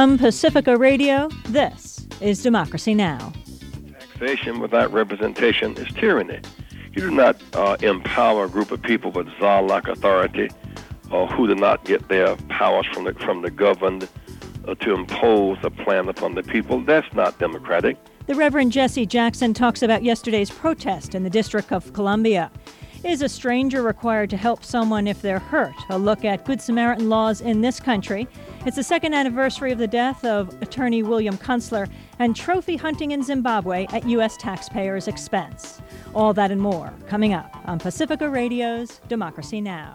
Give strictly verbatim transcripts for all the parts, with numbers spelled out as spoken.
From Pacifica Radio, this is Democracy Now! Taxation without representation is tyranny. You do not uh, empower a group of people with czar-like authority or who do not get their powers from the, from the governed uh, to impose a plan upon the people. That's not democratic. The Reverend Jesse Jackson talks about yesterday's protest in the District of Columbia. Is a stranger required to help someone if they're hurt? A look at Good Samaritan laws in this country. It's the second anniversary of the death of attorney William Kunstler, and trophy hunting in Zimbabwe at U S taxpayers' expense. All that and more coming up on Pacifica Radio's Democracy Now!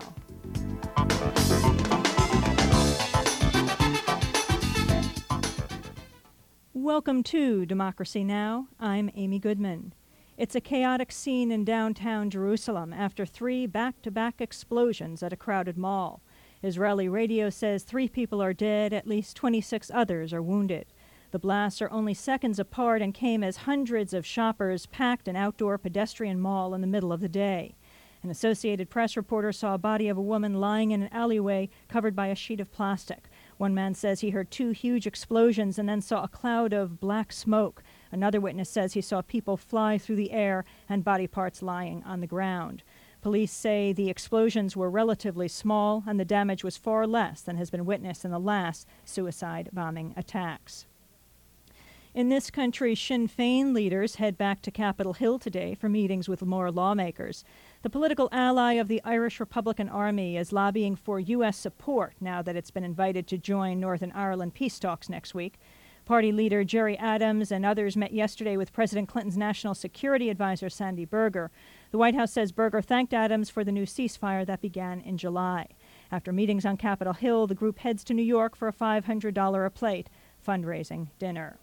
Welcome to Democracy Now! I'm Amy Goodman. It's a chaotic scene in downtown Jerusalem after three back-to-back explosions at a crowded mall. Israeli radio says three people are dead, at least twenty-six others are wounded. The blasts are only seconds apart and came as hundreds of shoppers packed an outdoor pedestrian mall in the middle of the day. An Associated Press reporter saw a body of a woman lying in an alleyway covered by a sheet of plastic. One man says he heard two huge explosions and then saw a cloud of black smoke. Another witness says he saw people fly through the air and body parts lying on the ground. Police say the explosions were relatively small and the damage was far less than has been witnessed in the last suicide bombing attacks. In this country, Sinn Féin leaders head back to Capitol Hill today for meetings with more lawmakers. The political ally of the Irish Republican Army is lobbying for U S support now that it's been invited to join Northern Ireland peace talks next week. Party leader Gerry Adams and others met yesterday with President Clinton's national security advisor Sandy Berger. The White House says Berger thanked Adams for the new ceasefire that began in July. After meetings on Capitol Hill, the group heads to New York for a five hundred dollars a plate fundraising dinner.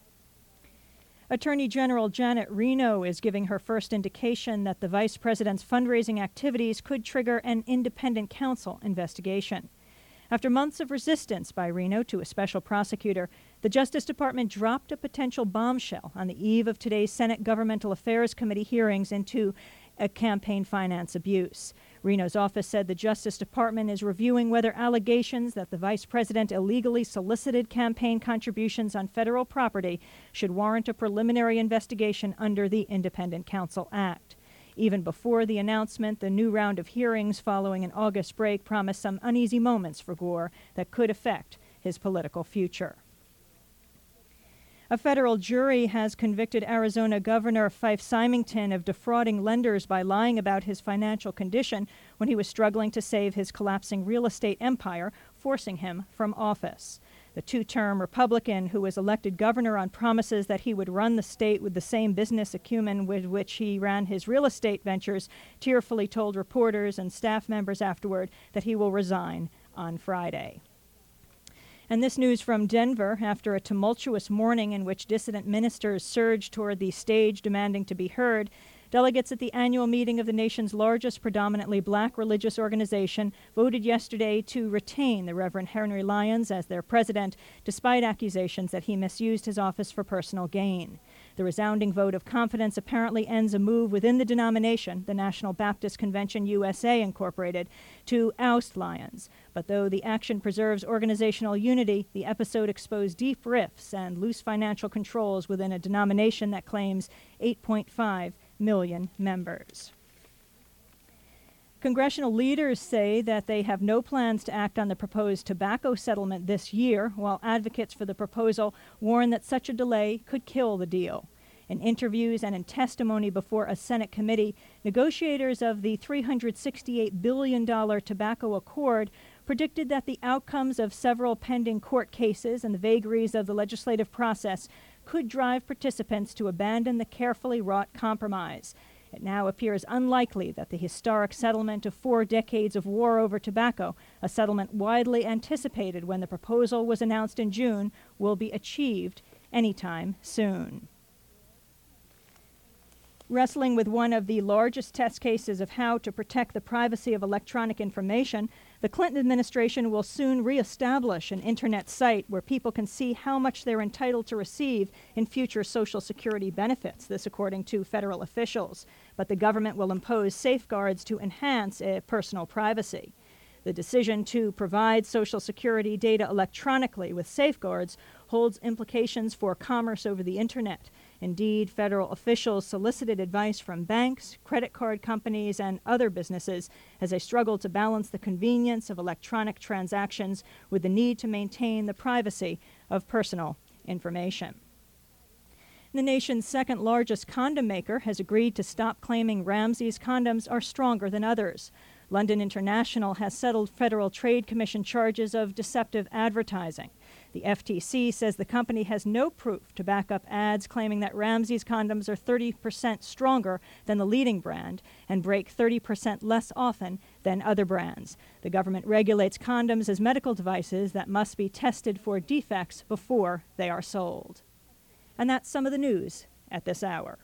Attorney General Janet Reno is giving her first indication that the vice president's fundraising activities could trigger an independent counsel investigation. After months of resistance by Reno to a special prosecutor, the Justice Department dropped a potential bombshell on the eve of today's Senate Governmental Affairs Committee hearings into a campaign finance abuse. Reno's office said the Justice Department is reviewing whether allegations that the vice president illegally solicited campaign contributions on federal property should warrant a preliminary investigation under the Independent Counsel Act. Even before the announcement, the new round of hearings following an August break promised some uneasy moments for Gore that could affect his political future. A federal jury has convicted Arizona Governor Fife Symington of defrauding lenders by lying about his financial condition when he was struggling to save his collapsing real estate empire, forcing him from office. The two-term Republican who was elected governor on promises that he would run the state with the same business acumen with which he ran his real estate ventures tearfully told reporters and staff members afterward that he will resign on Friday. And this news from Denver, after a tumultuous morning in which dissident ministers surged toward the stage demanding to be heard, delegates at the annual meeting of the nation's largest predominantly black religious organization voted yesterday to retain the Reverend Henry Lyons as their president, despite accusations that he misused his office for personal gain. The resounding vote of confidence apparently ends a move within the denomination, the National Baptist Convention U S A Incorporated, to oust Lyons. But though the action preserves organizational unity, the episode exposed deep rifts and loose financial controls within a denomination that claims eight point five million members. Congressional leaders say that they have no plans to act on the proposed tobacco settlement this year, while advocates for the proposal warn that such a delay could kill the deal. In interviews and in testimony before a Senate committee, negotiators of the three hundred sixty-eight billion dollars tobacco accord predicted that the outcomes of several pending court cases and the vagaries of the legislative process could drive participants to abandon the carefully wrought compromise. It now appears unlikely that the historic settlement of four decades of war over tobacco, a settlement widely anticipated when the proposal was announced in June, will be achieved anytime soon. Wrestling with one of the largest test cases of how to protect the privacy of electronic information, the Clinton administration will soon reestablish an internet site where people can see how much they're entitled to receive in future Social Security benefits, this according to federal officials. But the government will impose safeguards to enhance uh, personal privacy. The decision to provide Social Security data electronically with safeguards holds implications for commerce over the Internet. Indeed, federal officials solicited advice from banks, credit card companies, and other businesses as they struggle to balance the convenience of electronic transactions with the need to maintain the privacy of personal information. The nation's second largest condom maker has agreed to stop claiming Ramsey's condoms are stronger than others. London International has settled Federal Trade Commission charges of deceptive advertising. The F T C says the company has no proof to back up ads claiming that Ramsey's condoms are thirty percent stronger than the leading brand and break thirty percent less often than other brands. The government regulates condoms as medical devices that must be tested for defects before they are sold. And that's some of the news at this hour.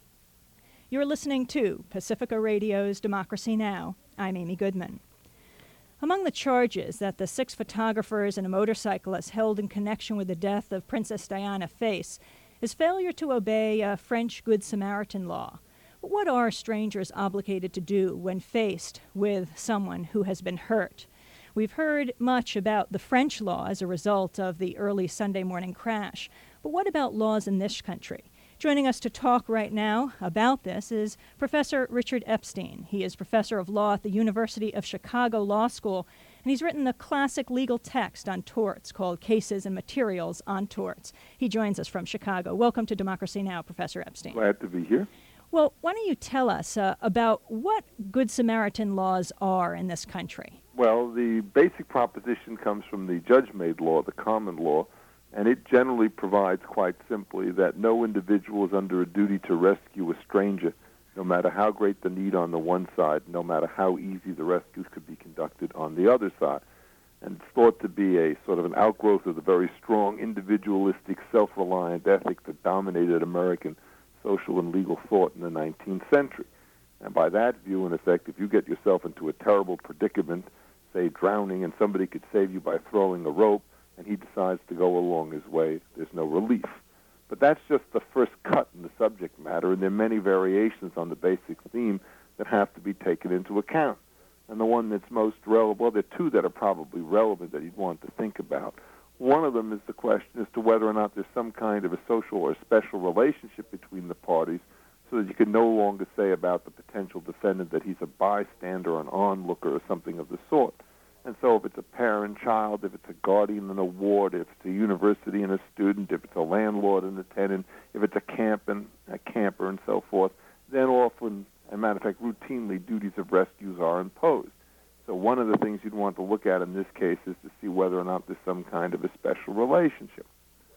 You're listening to Pacifica Radio's Democracy Now! I'm Amy Goodman. Among the charges that the six photographers and a motorcyclist held in connection with the death of Princess Diana face is failure to obey a French Good Samaritan law. But what are strangers obligated to do when faced with someone who has been hurt? We've heard much about the French law as a result of the early Sunday morning crash. But what about laws in this country? Joining us to talk right now about this is Professor Richard Epstein. He is professor of law at the University of Chicago Law School, and he's written a classic legal text on torts called Cases and Materials on Torts. He joins us from Chicago. Welcome to Democracy Now!, Professor Epstein. Glad to be here. Well, why don't you tell us uh, about what Good Samaritan laws are in this country? Well, the basic proposition comes from the judge-made law, the common law, and it generally provides quite simply that no individual is under a duty to rescue a stranger, no matter how great the need on the one side, no matter how easy the rescues could be conducted on the other side. And it's thought to be a sort of an outgrowth of the very strong individualistic, self-reliant ethic that dominated American social and legal thought in the nineteenth century. And by that view, in effect, if you get yourself into a terrible predicament, say drowning, and somebody could save you by throwing a rope, and he decides to go along his way, there's no relief. But that's just the first cut in the subject matter, and there are many variations on the basic theme that have to be taken into account. And the one that's most relevant, well, there are two that are probably relevant that you'd want to think about. One of them is the question as to whether or not there's some kind of a social or special relationship between the parties so that you can no longer say about the potential defendant that he's a bystander, an onlooker, or something of the sort. And so if it's a parent-child, if it's a guardian and a ward, if it's a university and a student, if it's a landlord and a tenant, if it's a camp and a camper and so forth, then often, as a matter of fact, routinely, duties of rescues are imposed. So one of the things you'd want to look at in this case is to see whether or not there's some kind of a special relationship.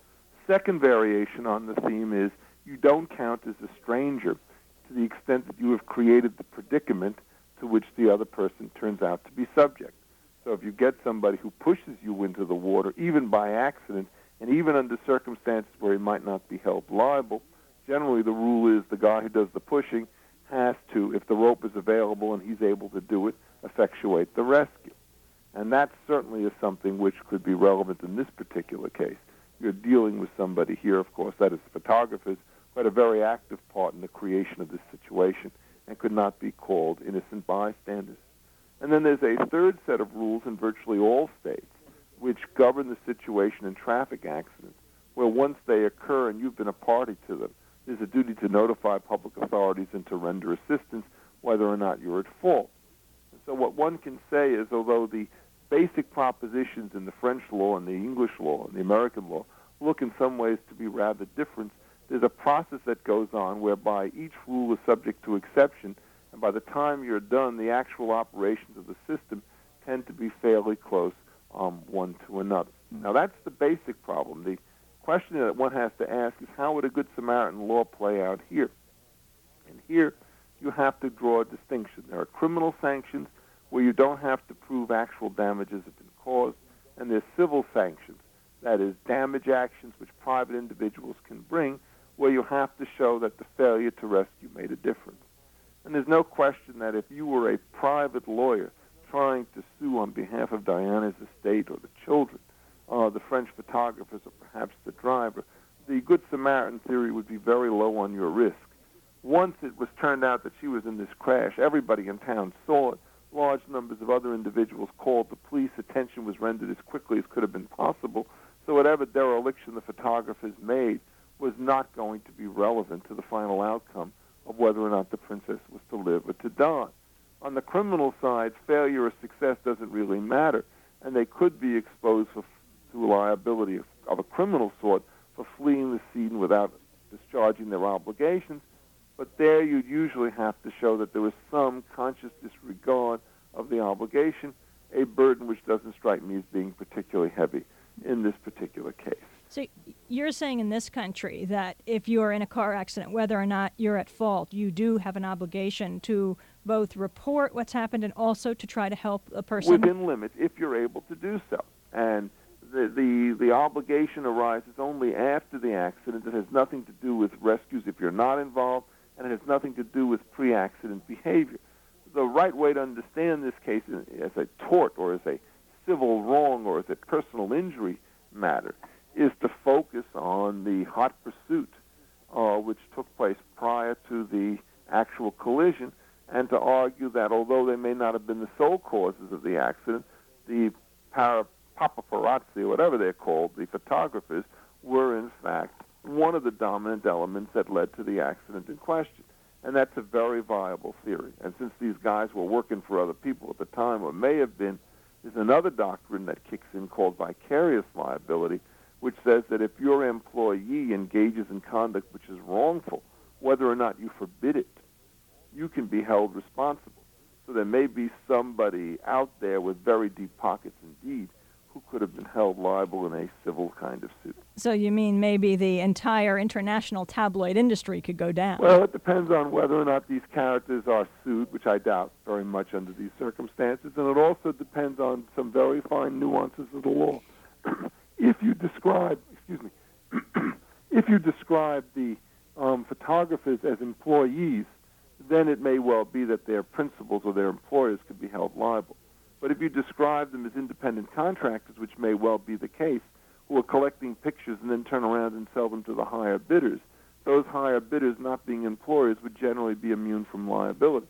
Second variation on the theme is you don't count as a stranger to the extent that you have created the predicament to which the other person turns out to be subject. So if you get somebody who pushes you into the water, even by accident, and even under circumstances where he might not be held liable, generally the rule is the guy who does the pushing has to, if the rope is available and he's able to do it, effectuate the rescue. And that certainly is something which could be relevant in this particular case. You're dealing with somebody here, of course, that is photographers, who had a very active part in the creation of this situation and could not be called innocent bystanders. And then there's a third set of rules in virtually all states which govern the situation in traffic accidents, where once they occur and you've been a party to them, there's a duty to notify public authorities and to render assistance whether or not you're at fault. And so what one can say is, although the basic propositions in the French law and the English law and the American law look in some ways to be rather different, there's a process that goes on whereby each rule is subject to exception, and by the time you're done, the actual operations of the system tend to be fairly close um, one to another. Now, that's the basic problem. The question that one has to ask is, how would a Good Samaritan law play out here? And here, you have to draw a distinction. There are criminal sanctions where you don't have to prove actual damages have been caused, and there's civil sanctions, that is, damage actions which private individuals can bring, where you have to show that the failure to rescue made a difference. And there's no question that if you were a private lawyer trying to sue on behalf of Diana's estate or the children, uh, the French photographers, or perhaps the driver, the Good Samaritan theory would be very low on your risk. Once it was turned out that she was in this crash, everybody in town saw it. large numbers of other individuals called the police. Attention was rendered as quickly as could have been possible. So whatever dereliction the photographers made was not going to be relevant to the final outcome of whether or not the princess was to live or to die. On the criminal side, failure or success doesn't really matter, and they could be exposed for, to liability of, of a criminal sort for fleeing the scene without discharging their obligations. But there you'd usually have to show that there was some conscious disregard of the obligation, a burden which doesn't strike me as being particularly heavy in this particular case. So you're saying in this country that if you're in a car accident, whether or not you're at fault, you do have an obligation to both report what's happened and also to try to help a person? Within limits, if you're able to do so. And the, the, the obligation arises only after the accident. It has nothing to do with rescues if you're not involved, and it has nothing to do with pre-accident behavior. The right way to understand this case as a tort or as a civil wrong or as a personal injury matter is to focus on the hot pursuit uh, which took place prior to the actual collision, and to argue that although they may not have been the sole causes of the accident, the para, paparazzi, or whatever they're called, the photographers, were in fact one of the dominant elements that led to the accident in question. And that's a very viable theory. And since these guys were working for other people at the time, or may have been, there's another doctrine that kicks in called vicarious liability, which says that if your employee engages in conduct which is wrongful, whether or not you forbid it, you can be held responsible. So there may be somebody out there with very deep pockets indeed who could have been held liable in a civil kind of suit. So you mean maybe the entire international tabloid industry could go down? Well, it depends on whether or not these characters are sued, which I doubt very much under these circumstances, and it also depends on some very fine nuances of the law. If you describe, excuse me, if you describe the um, photographers as employees, then it may well be that their principals or their employers could be held liable. But if you describe them as independent contractors, which may well be the case, who are collecting pictures and then turn around and sell them to the higher bidders, those higher bidders, not being employers, would generally be immune from liability.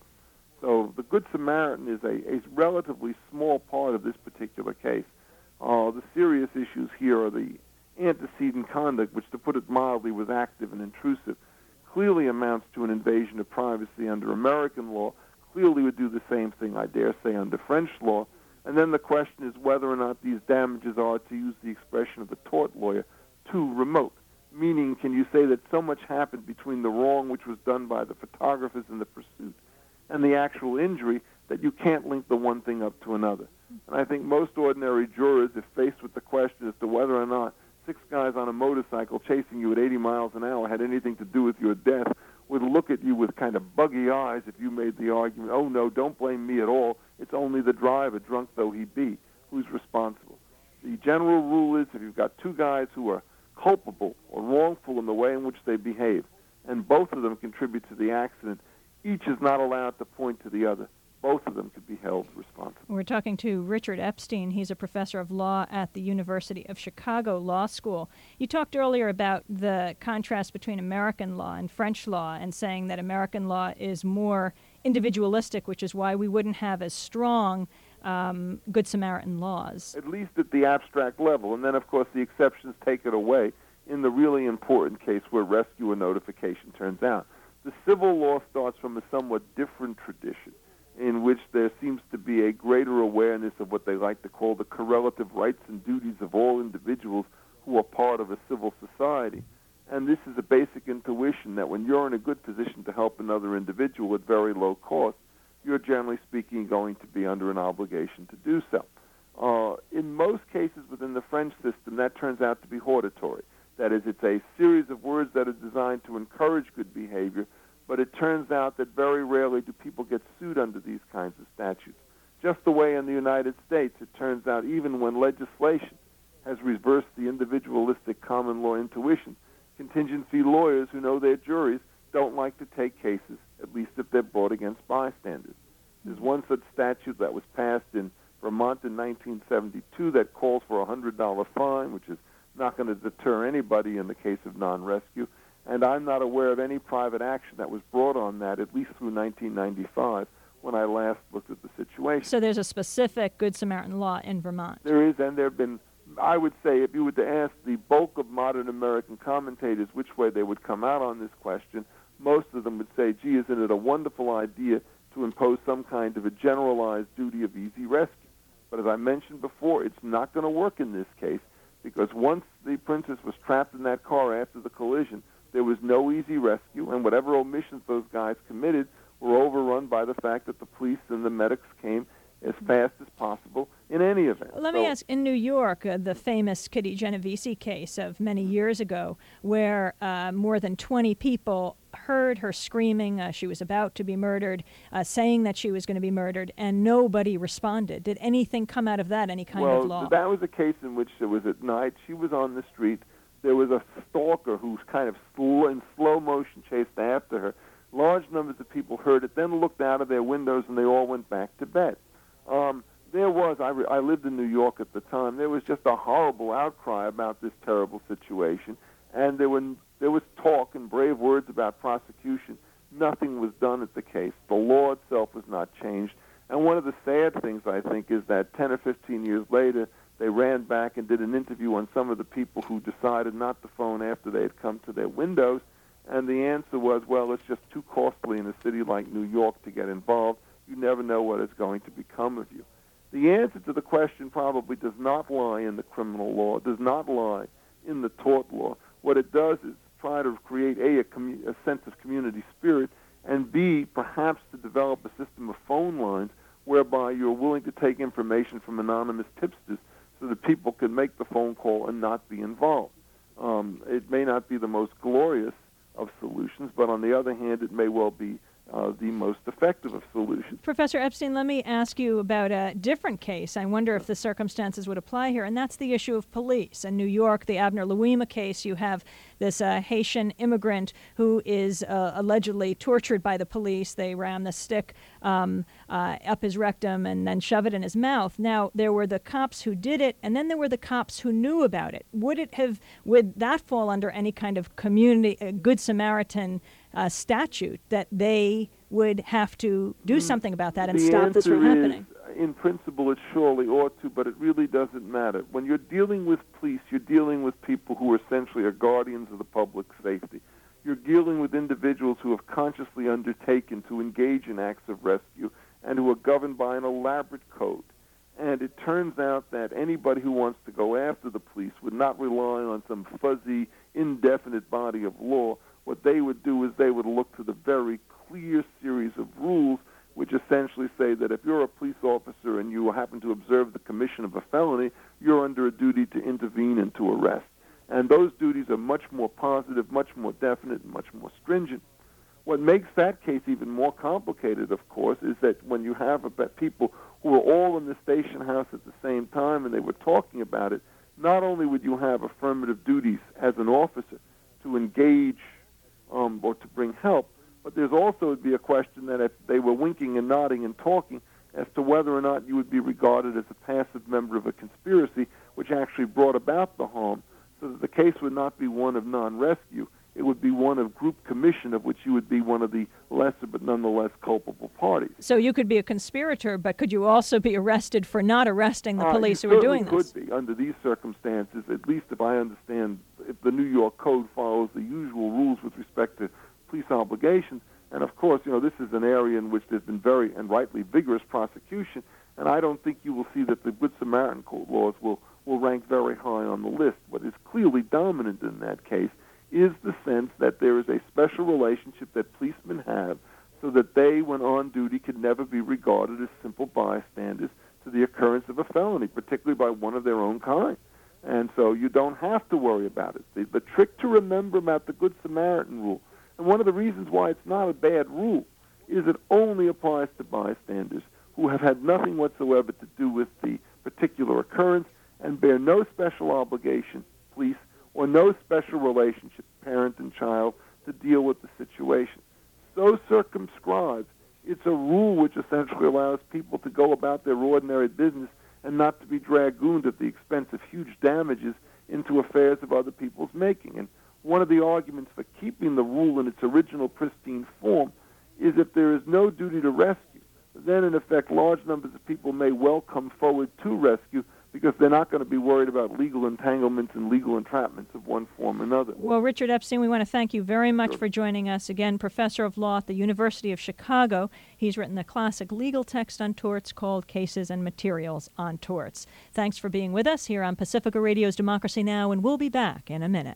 So the Good Samaritan is a, a relatively small part of this particular case. Uh, the serious issues here are the antecedent conduct, which, to put it mildly, was active and intrusive, clearly amounts to an invasion of privacy under American law, clearly would do the same thing, I dare say, under French law. And then the question is whether or not these damages are, to use the expression of the tort lawyer, too remote. Meaning, can you say that so much happened between the wrong which was done by the photographers in the pursuit and the actual injury that you can't link the one thing up to another? And I think most ordinary jurors, if faced with the question as to whether or not six guys on a motorcycle chasing you at eighty miles an hour had anything to do with your death, would look at you with kind of buggy eyes if you made the argument, oh, no, don't blame me at all. It's only the driver, drunk though he be, who's responsible. The general rule is if you've got two guys who are culpable or wrongful in the way in which they behave, and both of them contribute to the accident, each is not allowed to point to the other. Both of them could be held responsible. We're talking to Richard Epstein. He's a professor of law at the University of Chicago Law School. You talked earlier about the contrast between American law and French law and saying that American law is more individualistic, which is why we wouldn't have as strong um, Good Samaritan laws. At least at the abstract level. And then, of course, the exceptions take it away in the really important case where rescue or notification turns out. The civil law starts from a somewhat different tradition, in which there seems to be a greater awareness of what they like to call the correlative rights and duties of all individuals who are part of a civil society. And this is a basic intuition that when you're in a good position to help another individual at very low cost, you're generally speaking going to be under an obligation to do so. Uh, in most cases within the French system, that turns out to be hortatory. That is, it's a series of words that are designed to encourage good behavior, but it turns out that very rarely do people get sued under these kinds of statutes. Just the way in the United States, it turns out even when legislation has reversed the individualistic common law intuition, contingency lawyers who know their juries don't like to take cases, at least if they're brought against bystanders. There's one such statute that was passed in Vermont in nineteen seventy-two that calls for a one hundred dollars fine, which is not going to deter anybody in the case of non-rescue. And I'm not aware of any private action that was brought on that, at least through nineteen ninety-five, when I last looked at the situation. So there's a specific Good Samaritan law in Vermont. There is, and there have been, I would say, if you were to ask the bulk of modern American commentators which way they would come out on this question, most of them would say, gee, isn't it a wonderful idea to impose some kind of a generalized duty of easy rescue? But as I mentioned before, it's not going to work in this case, because once the princess was trapped in that car after the collision, there was no easy rescue, and whatever omissions those guys committed were overrun by the fact that the police and the medics came as fast as possible in any event. Let so, me ask, in New York, uh, the famous Kitty Genovese case of many years ago, where uh, more than twenty people heard her screaming uh, she was about to be murdered, uh, saying that she was going to be murdered, and nobody responded. Did anything come out of that, any kind well, of law? Well, that was a case in which it was at night. She was on the street. There was a stalker who kind of sl- in slow motion chased after her. Large numbers of people heard it, then looked out of their windows, and they all went back to bed. Um, there was, I, re- I lived in New York at the time, there was just a horrible outcry about this terrible situation, and there were there was talk and brave words about prosecution. Nothing was done at the case. The law itself was not changed. And one of the sad things, I think, is that ten or fifteen years later, they ran back and did an interview on some of the people who decided not to phone after they had come to their windows, and the answer was, well, it's just too costly in a city like New York to get involved. You never know what is going to become of you. The answer to the question probably does not lie in the criminal law, does not lie in the tort law. What it does is try to create, A, a, commu- a sense of community spirit, and B, perhaps to develop a system of phone lines whereby you're willing to take information from anonymous tipsters so that people can make the phone call and not be involved. Um, it may not be the most glorious of solutions, but on the other hand, it may well be Uh, the most effective of solutions. Professor Epstein, let me ask you about a different case. I wonder if the circumstances would apply here, and that's the issue of police. In New York, the Abner Louima case, you have this uh, Haitian immigrant who is uh, allegedly tortured by the police. They ram the stick um, uh, up his rectum and then shove it in his mouth. Now, there were the cops who did it, and then there were the cops who knew about it. Would it have, would that fall under any kind of community, uh, Good Samaritan Uh, statute that they would have to do something about that and the stop this from happening? Is, in principle, it surely ought to, but it really doesn't matter. When you're dealing with police, you're dealing with people who essentially are guardians of the public safety. You're dealing with individuals who have consciously undertaken to engage in acts of rescue and who are governed by an elaborate code. And it turns out that anybody who wants to go after the police would not rely on some fuzzy, indefinite body of law. What they would do is they would look to the very clear series of rules which essentially say that if you're a police officer and you happen to observe the commission of a felony, you're under a duty to intervene and to arrest. And those duties are much more positive, much more definite, and much more stringent. What makes that case even more complicated, of course, is that when you have about people who are all in the station house at the same time and they were talking about it, not only would you have affirmative duties as an officer to engage Um, or to bring help, but there's also would be a question that if they were winking and nodding and talking as to whether or not you would be regarded as a passive member of a conspiracy which actually brought about the harm, so that the case would not be one of non-rescue. It would be one of group commission, of which you would be one of the lesser but nonetheless culpable parties. So you could be a conspirator, but could you also be arrested for not arresting the Uh, police you who were doing certainly this? could be under these circumstances, at least if I understand, if the New York Code follows the usual rules with respect to police obligations. And of course, you know, this is an area in which there's been very and rightly vigorous prosecution, and I don't think you will see that the Good Samaritan Code laws will, will rank very high on the list. What is clearly dominant in that case is the sense that there is a special relationship that policemen have so that they, when on duty, could never be regarded as simple bystanders to the occurrence of a felony, particularly by one of their own kind. And so you don't have to worry about it. The, the trick to remember about the Good Samaritan rule, and one of the reasons why it's not a bad rule, is it only applies to bystanders who have had nothing whatsoever to do with the particular occurrence and bear no special obligation, police, or no special relationship, parent and child, to deal with the situation. So circumscribed, it's a rule which essentially allows people to go about their ordinary business and not to be dragooned at the expense of huge damages into affairs of other people's making. And one of the arguments for keeping the rule in its original pristine form is if there is no duty to rescue, then in effect large numbers of people may well come forward to rescue because they're not going to be worried about legal entanglements and legal entrapments of one form or another. Well, Richard Epstein, we want to thank you very much Sure. for joining us. Again, professor of law at the University of Chicago. He's written a classic legal text on torts called Cases and Materials on Torts. Thanks for being with us here on Pacifica Radio's Democracy Now!, and we'll be back in a minute.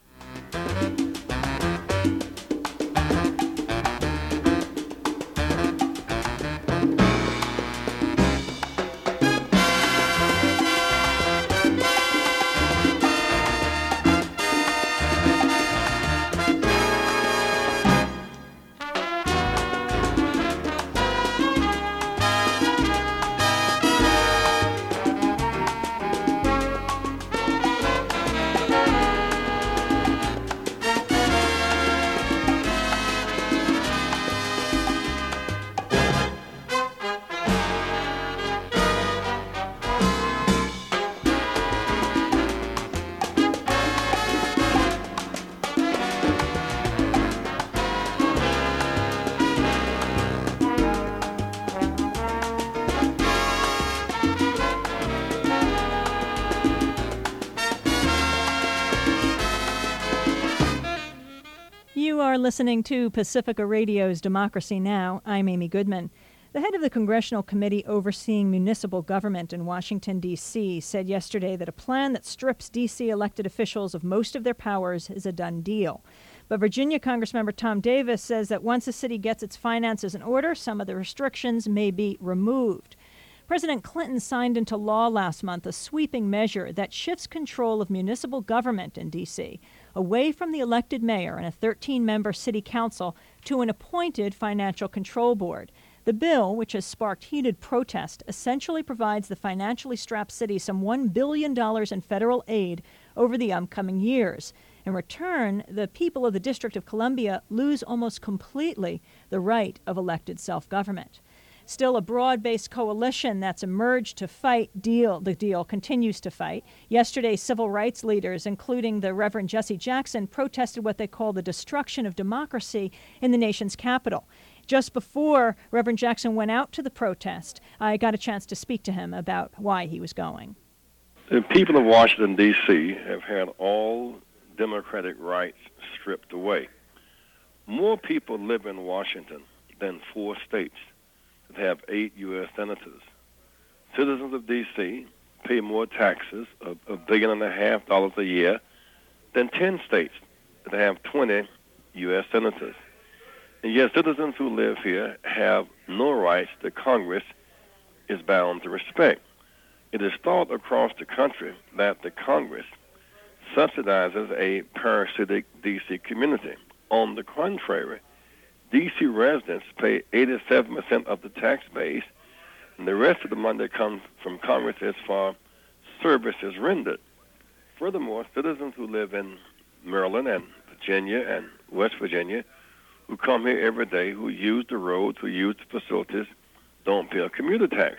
You are listening to Pacifica Radio's Democracy Now! I'm Amy Goodman. The head of the Congressional Committee overseeing municipal government in Washington, D C said yesterday that a plan that strips D C elected officials of most of their powers is a done deal. But Virginia Congressmember Tom Davis says that once a city gets its finances in order, some of the restrictions may be removed. President Clinton signed into law last month a sweeping measure that shifts control of municipal government in D C away from the elected mayor and a thirteen-member city council to an appointed financial control board. The bill, which has sparked heated protest, essentially provides the financially strapped city some one billion dollars in federal aid over the upcoming years. In return, the people of the District of Columbia lose almost completely the right of elected self-government. Still, a broad-based coalition that's emerged to fight deal the deal continues to fight. Yesterday, civil rights leaders, including the Reverend Jesse Jackson, protested what they call the destruction of democracy in the nation's capital. Just before Reverend Jackson went out to the protest, I got a chance to speak to him about why he was going. The people of Washington, D C have had all democratic rights stripped away. More people live in Washington than four states that have eight U S senators. Citizens of D C pay more taxes, a, a billion and a half dollars a year, than ten states that have twenty U S senators. And yet citizens who live here have no rights that Congress is bound to respect. It is thought across the country that the Congress subsidizes a parasitic D C community. On the contrary, D C residents pay eighty-seven percent of the tax base, and the rest of the money that comes from Congress is for services rendered. Furthermore, citizens who live in Maryland and Virginia and West Virginia, who come here every day, who use the roads, who use the facilities, don't pay a commuter tax.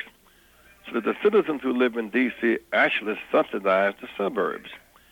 So that the citizens who live in D C actually subsidize the suburbs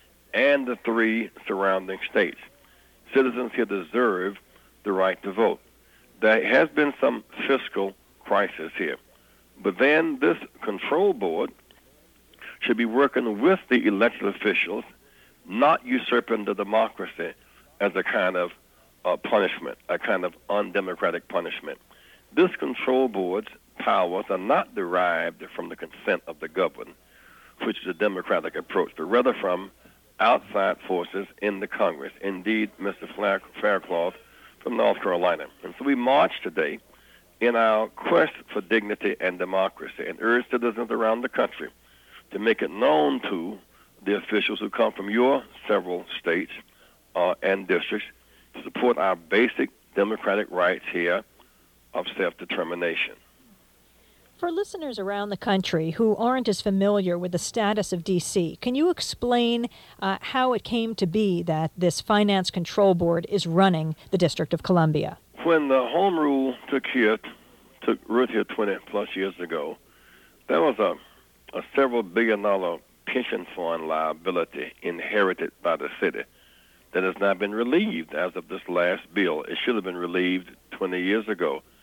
and the three surrounding states. Citizens here deserve the right to vote. There has been some fiscal crisis here, but then this control board should be working with the elected officials, not usurping the democracy as a kind of uh, punishment, a kind of undemocratic punishment. This control board's powers are not derived from the consent of the governed, which is a democratic approach, but rather from outside forces in the Congress. Indeed, Mister Faircloth from North Carolina. And so we march today in our quest for dignity and democracy and urge citizens around the country to make it known to the officials who come from your several states uh, and districts to support our basic democratic rights here of self-determination. For listeners around the country who aren't as familiar with the status of D C, can you explain uh, how it came to be that this Finance Control Board is running the District of Columbia? When the Home Rule took here, took root here twenty plus years ago, there was a, a several billion dollar pension fund liability inherited by the city that has not been relieved as of this last bill. It should have been relieved twenty years ago.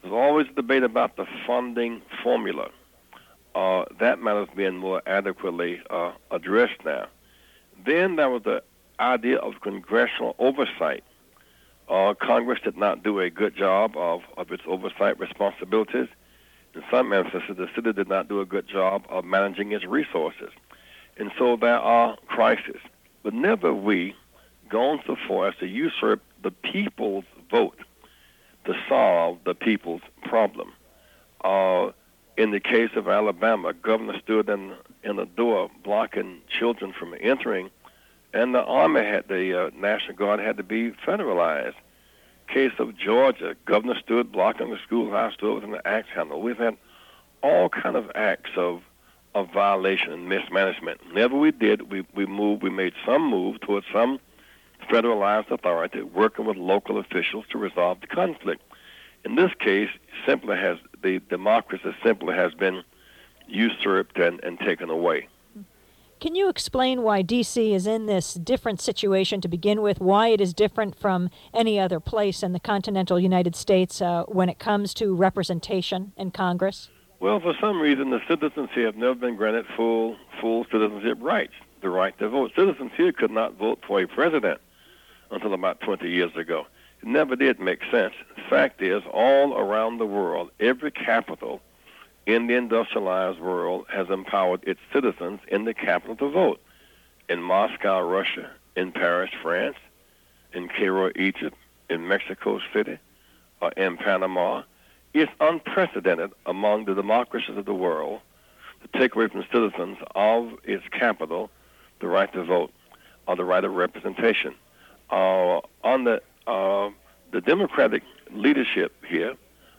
There's always a debate about the funding formula. Uh, that matter is being more adequately uh, addressed now. Then there was the idea of congressional oversight. Uh, Congress did not do a good job of, of its oversight responsibilities. In some instances, the city did not do a good job of managing its resources. And so there are crises. But never have we gone so far as to usurp the people's vote to solve the people's problem. Uh, in the case of Alabama, a governor stood in, in the door blocking children from entering, and the Army had, the uh, National Guard had to be federalized. Case of Georgia, governor stood blocking the schoolhouse doors and the axe handle. We've had all kind of acts of of violation and mismanagement. Whenever we did, we, we moved, we made some move towards some federalized authority working with local officials to resolve the conflict. In this case, simply has the democracy simply has been usurped and, and taken away. Can you explain why D C is in this different situation to begin with, why it is different from any other place in the continental United States uh, when it comes to representation in Congress? Well, for some reason, the citizens here have never been granted full full citizenship rights, the right to vote. Citizens here could not vote for a president until about twenty years ago. It never did make sense. The fact is, all around the world, every capital in the industrialized world has empowered its citizens in the capital to vote. In Moscow, Russia, in Paris, France, in Cairo, Egypt, in Mexico City, or in Panama. It's unprecedented among the democracies of the world to take away from citizens of its capital the right to vote or the right of representation. Uh, on the uh, the Democratic leadership here,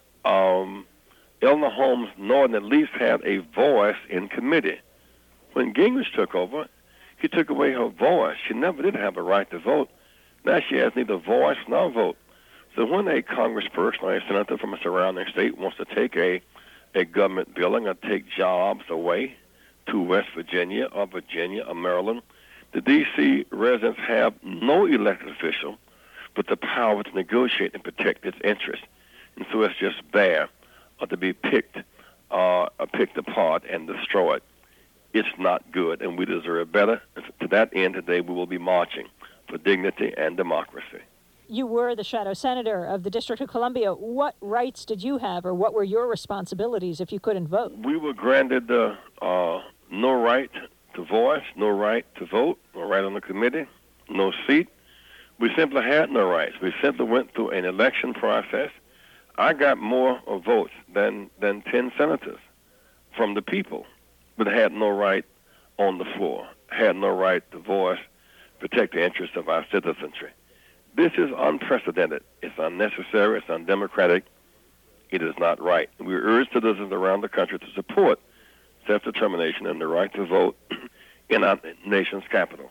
um, Eleanor Holmes Norton at least had a voice in committee. When Gingrich took over, he took away her voice. She never did have a right to vote. Now she has neither voice nor vote. So when a congressperson or a senator from a surrounding state wants to take a, a government building or take jobs away to West Virginia or Virginia or Maryland, the D C residents have no elected official but the power to negotiate and protect its interests. And so it's just there or to be picked, uh, picked apart and destroyed. It's not good, and we deserve better. And to that end, today we will be marching for dignity and democracy. You were the shadow senator of the District of Columbia. What rights did you have, or what were your responsibilities if you couldn't vote? We were granted uh, uh, no right to voice, no right to vote, no right on the committee, no seat. We simply had no rights. We simply went through an election process. I got more votes than, than ten senators from the people, but had no right on the floor, had no right to voice, protect the interests of our citizenry. This is unprecedented. It's unnecessary. It's undemocratic. It is not right. We urge citizens around the country to support self-determination and the right to vote in our nation's capital.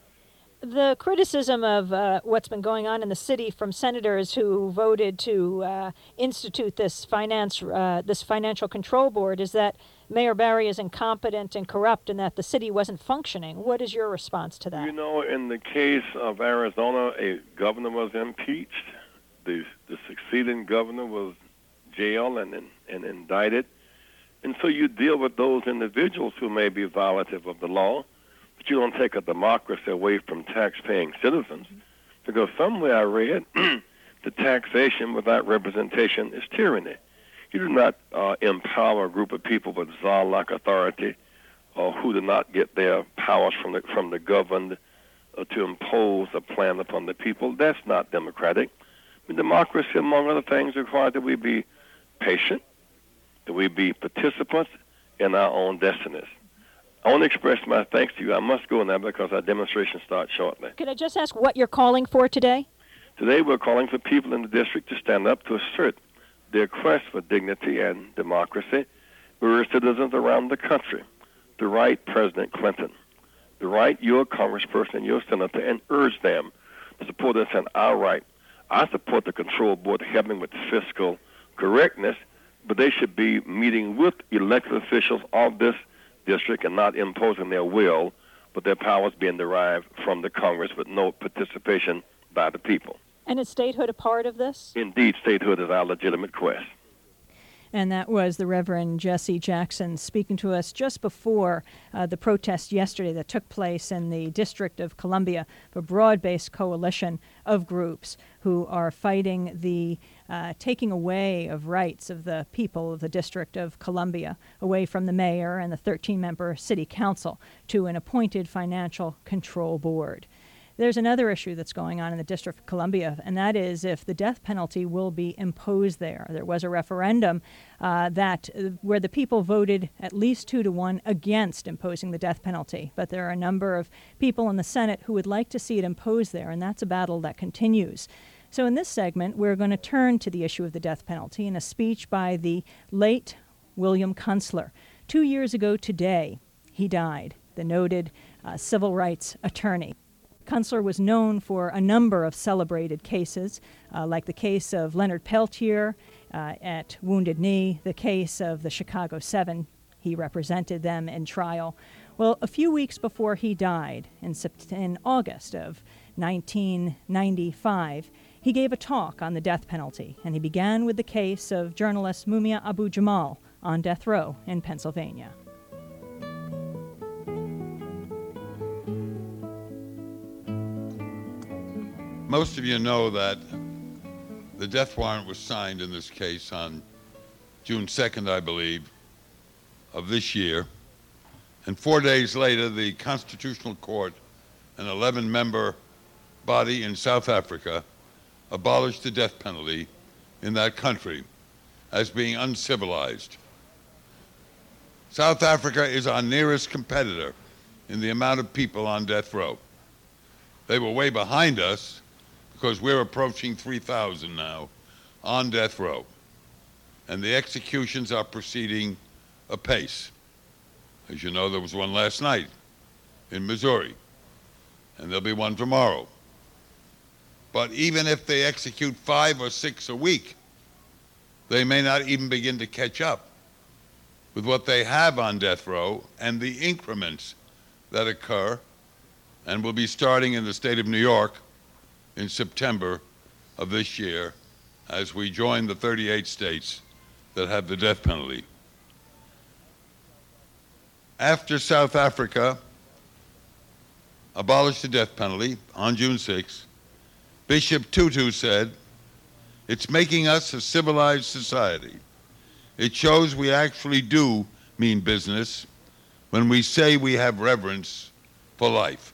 The criticism of uh, what's been going on in the city from senators who voted to uh, institute this finance, uh, this financial control board is that Mayor Barry is incompetent and corrupt and that the city wasn't functioning. What is your response to that? You know, in the case of Arizona, a governor was impeached. The, the succeeding governor was jailed and, and, and indicted. And so you deal with those individuals who may be violative of the law, but you don't take a democracy away from tax-paying citizens. Because somewhere I read the taxation without representation is tyranny. You do not uh, empower a group of people with czar-like authority or who do not get their powers from the, from the governed uh, to impose a plan upon the people. That's not democratic. I mean, democracy, among other things, requires that we be patient, that we be participants in our own destinies. I want to express my thanks to you. I must go now because our demonstration starts shortly. Can I just ask what you're calling for today? Today we're calling for people in the district to stand up to assert their quest for dignity and democracy. We urge citizens around the country to write President Clinton, to write your congressperson and your senator, and urge them to support us in our right. I support the control board helping with fiscal correctness, but they should be meeting with elected officials of this district and not imposing their will, but their powers being derived from the Congress with no participation by the people. And is statehood a part of this? Indeed, statehood is our legitimate quest. And that was the Reverend Jesse Jackson speaking to us just before uh, the protest yesterday that took place in the District of Columbia, a broad-based coalition of groups who are fighting the uh, taking away of rights of the people of the District of Columbia, away from the mayor and the thirteen-member city council to an appointed financial control board. There's another issue that's going on in the District of Columbia, and that is if the death penalty will be imposed there. There was a referendum uh, that uh, where the people voted at least two to one against imposing the death penalty, but there are a number of people in the Senate who would like to see it imposed there, and that's a battle that continues. So in this segment, we're going to turn to the issue of the death penalty in a speech by the late William Kunstler. Two years ago today, he died, the noted uh, civil rights attorney. Kunstler was known for a number of celebrated cases, uh, like the case of Leonard Peltier uh, at Wounded Knee, the case of the Chicago Seven. He represented them in trial. Well, a few weeks before he died, in, Sept- in August of nineteen ninety-five, he gave a talk on the death penalty, and he began with the case of journalist Mumia Abu-Jamal on death row in Pennsylvania. Most of you know that the death warrant was signed in this case on June second, I believe, of this year. And four days later, the Constitutional Court, an eleven-member body in South Africa, abolished the death penalty in that country as being uncivilized. South Africa is our nearest competitor in the amount of people on death row. They were way behind us, because we're approaching three thousand now on death row. And the executions are proceeding apace. As you know, there was one last night in Missouri, and there'll be one tomorrow. But even if they execute five or six a week, they may not even begin to catch up with what they have on death row and the increments that occur, and will be starting in the state of New York in September of this year as we join the thirty-eight states that have the death penalty. After South Africa abolished the death penalty on June sixth, Bishop Tutu said, "It's making us a civilized society. It shows we actually do mean business when we say we have reverence for life."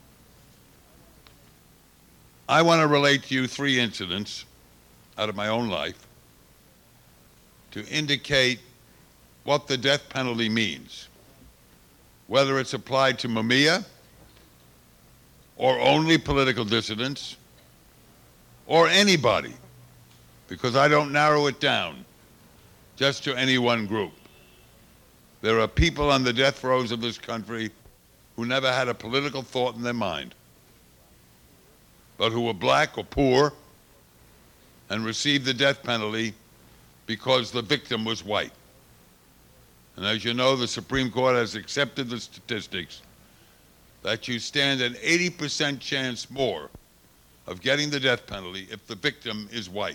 I want to relate to you three incidents out of my own life to indicate what the death penalty means, whether it's applied to Mumia or only political dissidents or anybody, because I don't narrow it down just to any one group. There are people on the death rows of this country who never had a political thought in their mind, but who were black or poor and received the death penalty because the victim was white. And as you know, the Supreme Court has accepted the statistics that you stand an eighty percent chance more of getting the death penalty if the victim is white.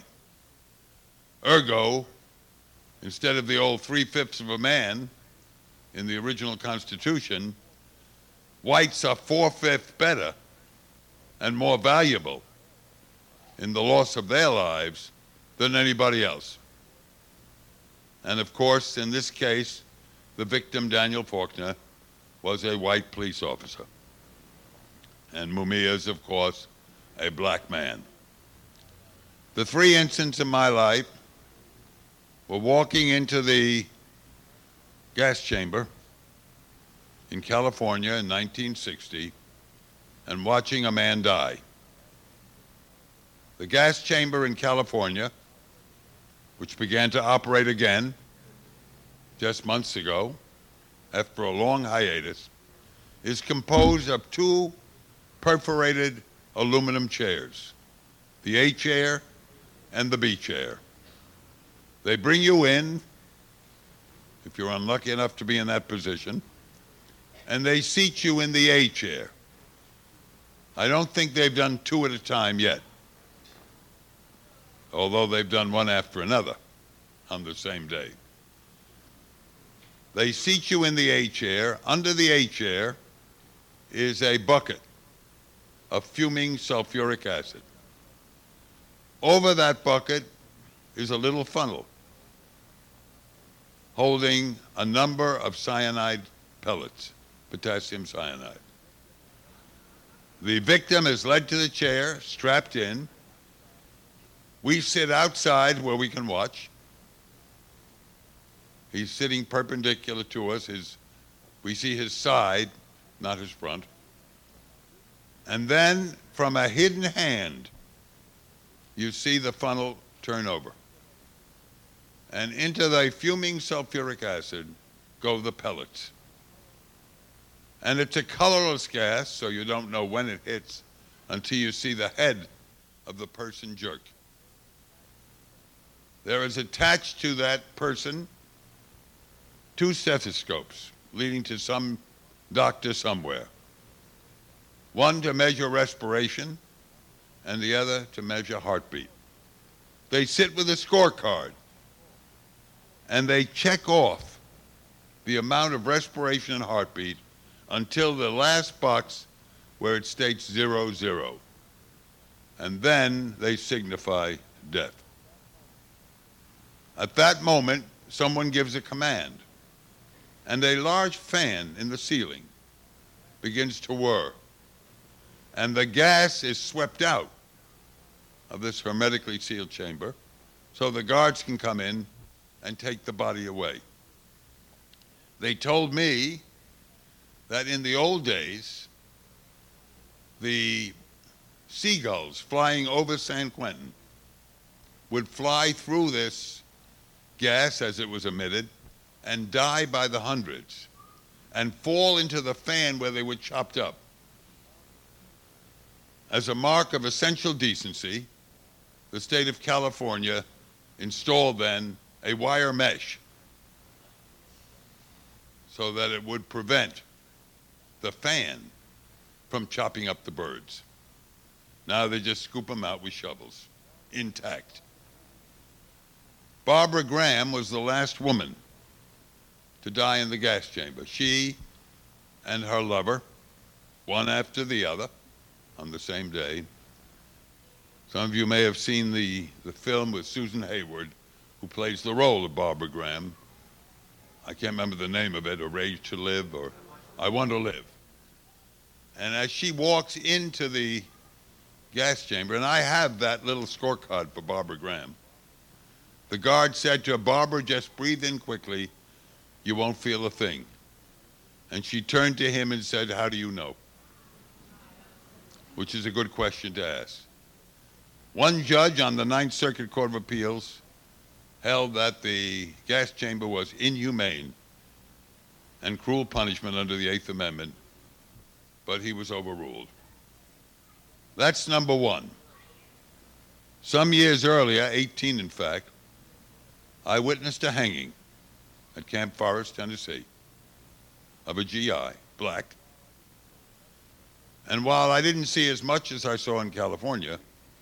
Ergo, instead of the old three-fifths of a man in the original Constitution, whites are four-fifths better and more valuable in the loss of their lives than anybody else. And of course, in this case, the victim, Daniel Faulkner, was a white police officer. And Mumia is, of course, a black man. The three incidents in my life were walking into the gas chamber in California in nineteen sixty and watching a man die. The gas chamber in California, which began to operate again just months ago after a long hiatus, is composed of two perforated aluminum chairs, the A chair and the B chair. They bring you in, if you're unlucky enough to be in that position, and they seat you in the A chair. I don't think they've done two at a time yet, although they've done one after another. on the same day. They seat you in the A chair. Under the A chair is a bucket of fuming sulfuric acid. Over that bucket is a little funnel holding a number of cyanide pellets, potassium cyanide. The victim is led to the chair, strapped in. We sit outside where we can watch. He's sitting perpendicular to us. His, we see his side, not his front. And then from a hidden hand, you see the funnel turn over. And into the fuming sulfuric acid go the pellets. And it's a colorless gas, so you don't know when it hits until you see the head of the person jerk. There is attached to that person two stethoscopes leading to some doctor somewhere. One to measure respiration and the other to measure heartbeat. They sit with a scorecard and they check off the amount of respiration and heartbeat until the last box where it states zero, zero. And then they signify death. At that moment, someone gives a command, and a large fan in the ceiling begins to whir, and the gas is swept out of this hermetically sealed chamber so the guards can come in and take the body away. They told me that in the old days, the seagulls flying over San Quentin would fly through this gas as it was emitted and die by the hundreds and fall into the fan where they were chopped up. As a mark of essential decency, the state of California installed then a wire mesh so that it would prevent the fan from chopping up the birds. Now they just scoop them out with shovels, intact. Barbara Graham was the last woman to die in the gas chamber. She and her lover, one after the other, on the same day. Some of you may have seen the, the film with Susan Hayward, who plays the role of Barbara Graham. I can't remember the name of it, A Rage to Live, or I Want to Live. And as she walks into the gas chamber, and I have that little scorecard for Barbara Graham, the guard said to her, "Barbara, just breathe in quickly, you won't feel a thing." And she turned to him and said, "How do you know?" Which is a good question to ask. One judge on the Ninth Circuit Court of Appeals held that the gas chamber was inhumane and cruel punishment under the Eighth Amendment, but he was overruled. That's number one. Some years earlier, eighteen in fact, I witnessed a hanging at Camp Forest, Tennessee, of a G I, black. And while I didn't see as much as I saw in California,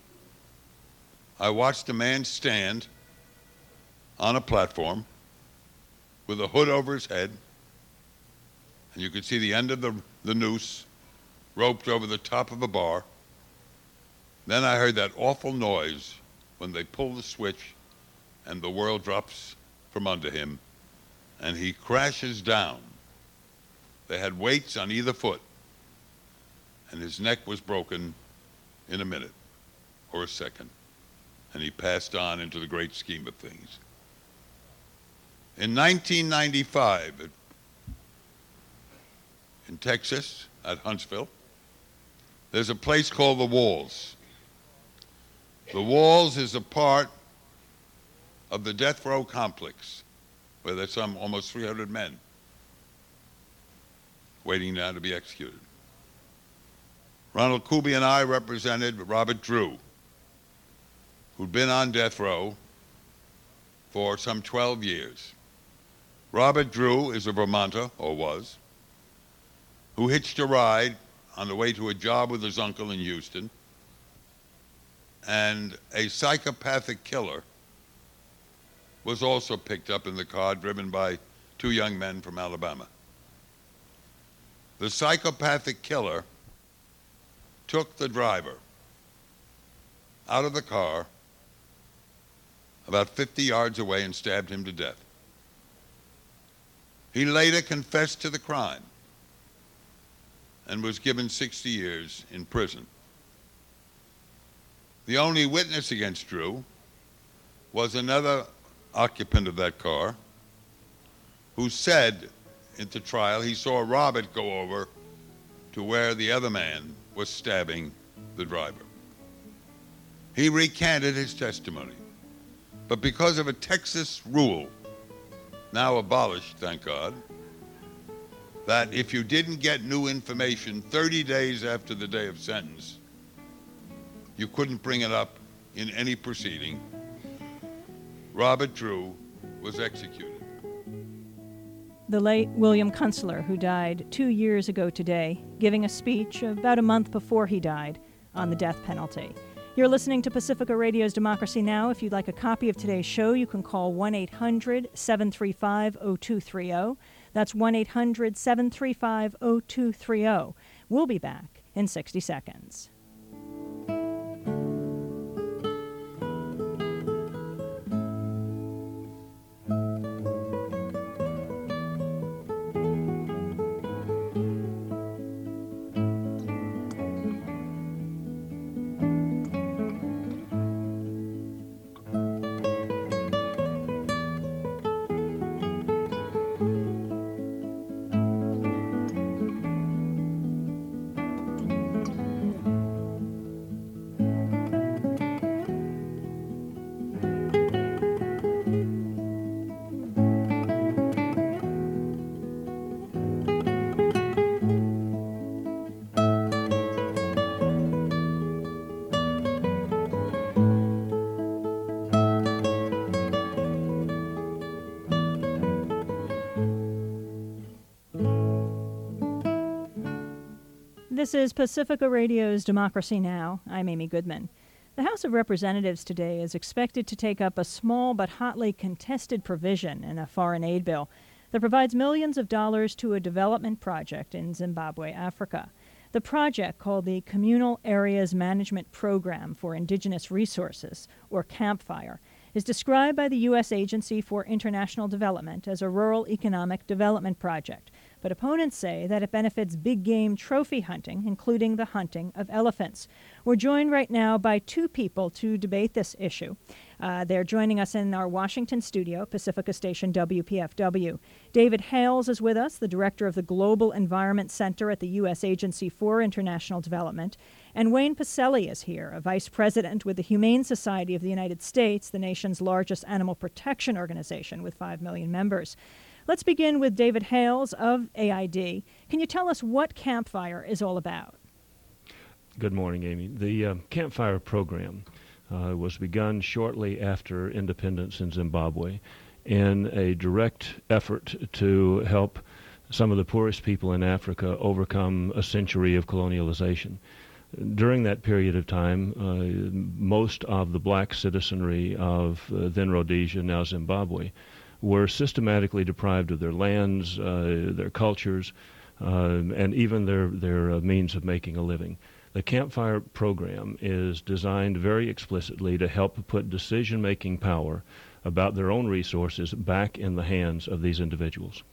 I watched a man stand on a platform with a hood over his head, and you could see the end of the, the noose roped over the top of a bar. Then I heard that awful noise when they pull the switch and the world drops from under him and he crashes down. They had weights on either foot, and his neck was broken in a minute or a second, and he passed on into the great scheme of things. In nineteen ninety-five, at, in Texas, at Huntsville, there's a place called The Walls. The Walls is a part of the death row complex, where there's some almost three hundred men waiting now to be executed. Ronald Kuby and I represented Robert Drew, who'd been on death row for some twelve years. Robert Drew is a Vermonter, or was, who hitched a ride on the way to a job with his uncle in Houston, and a psychopathic killer was also picked up in the car driven by two young men from Alabama. The psychopathic killer took the driver out of the car about fifty yards away and stabbed him to death. He later confessed to the crime and was given sixty years in prison. The only witness against Drew was another occupant of that car who said at the trial he saw Robert go over to where the other man was stabbing the driver. He recanted his testimony, but because of a Texas rule, now abolished, thank God, that if you didn't get new information thirty days after the day of sentence, you couldn't bring it up in any proceeding, Robert Drew was executed. The late William Kunstler, who died two years ago today, giving a speech about a month before he died on the death penalty. You're listening to Pacifica Radio's Democracy Now! If you'd like a copy of today's show, you can call one eight hundred seven three five oh two three oh. That's one eight hundred seven three five oh two three oh. We'll be back in sixty seconds. This is Pacifica Radio's Democracy Now! I'm Amy Goodman. The House of Representatives today is expected to take up a small but hotly contested provision in a foreign aid bill that provides millions of dollars to a development project in Zimbabwe, Africa. The project, called the Communal Areas Management Program for Indigenous Resources, or CAMPFIRE, is described by the U S Agency for International Development as a rural economic development project. But opponents say that it benefits big game trophy hunting, including the hunting of elephants. We're joined right now by two people to debate this issue. Uh, they're joining us in our Washington studio, Pacifica Station W P F W. David Hales is with us, the director of the Global Environment Center at the U S Agency for International Development. And Wayne Pacelli is here, a vice president with the Humane Society of the United States, the nation's largest animal protection organization with five million members. Let's begin with David Hales of A I D. Can you tell us what CAMPFIRE is all about? Good morning, Amy. The uh, CAMPFIRE program uh, was begun shortly after independence in Zimbabwe in a direct effort to help some of the poorest people in Africa overcome a century of colonialization. During that period of time, uh, most of the black citizenry of uh, then Rhodesia, now Zimbabwe, were systematically deprived of their lands, uh, their cultures, uh, and even their, their uh, means of making a living. The CAMPFIRE program is designed very explicitly to help put decision-making power about their own resources back in the hands of these individuals.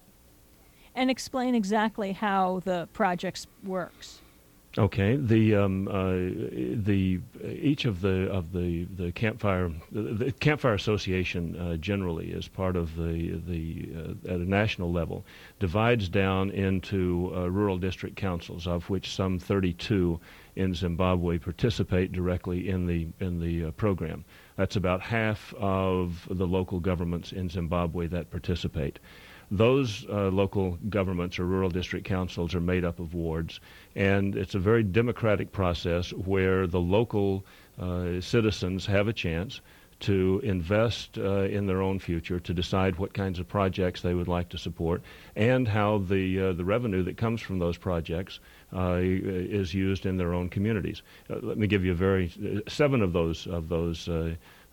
And explain exactly how the project works. Okay, the um, uh, the each of the of the the CAMPFIRE the, the CAMPFIRE Association uh, generally, as part of the the uh, at a national level, divides down into uh, rural district councils, of which some thirty-two in Zimbabwe participate directly in the in the uh, program. That's about half of the local governments in Zimbabwe that participate. Those uh, local governments or rural district councils are made up of wards, and it's a very democratic process where the local uh, citizens have a chance to invest uh, in their own future, to decide what kinds of projects they would like to support, and how the uh, the revenue that comes from those projects uh, is used in their own communities. Uh, let me give you a very uh, seven of those of those. Uh,